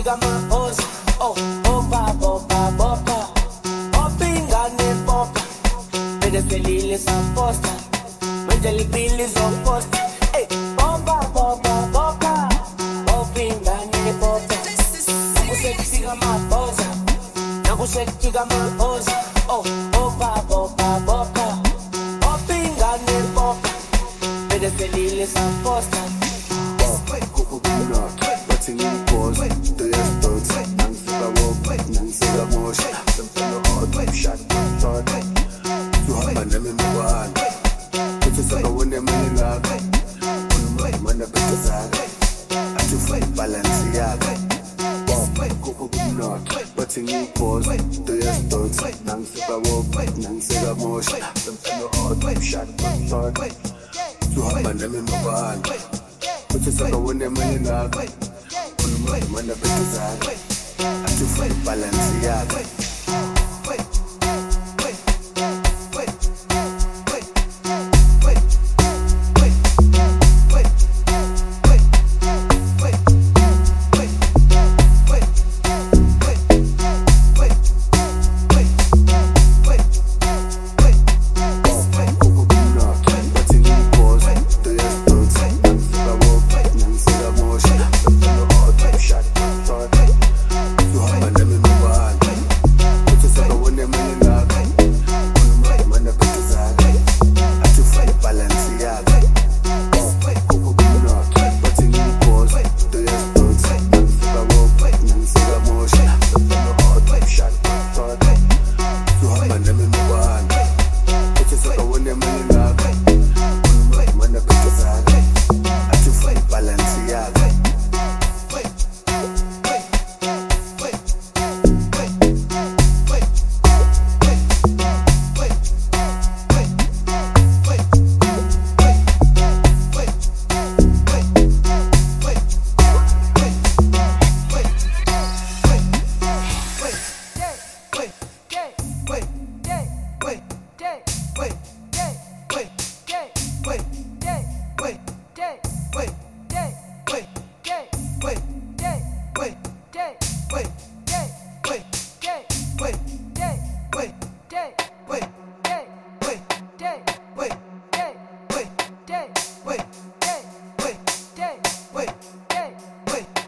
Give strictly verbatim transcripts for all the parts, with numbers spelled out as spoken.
Chica maosa, oh, bopa, bopa, bopa. Opinga ne bopa. Pede feliles aposta. Manjali bilis oposta. Hey, bopa, bopa, bopa. Opinga ne bopa. Nakusek chica maosa. Nakusek chica maosa, oh, bopa, bopa, bopa. Opinga ne bopa. Pede feliles aposta. Watching you pause, do your thoughts. Nangsika walk, nangsika mosh. Sometimes hot, shot, shot. You have an enemy one. Put yourself on the money log. On my man, the best I to fight balance, yeah. Coco not. Watching you pause, do your thoughts. Nangsika walk, nangsika mosh. Sometimes hot, shot, shot. You have an enemy one. Put yourself on the money log. Man, the best I to fight balance, yeah.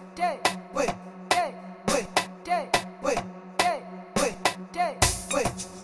Wait.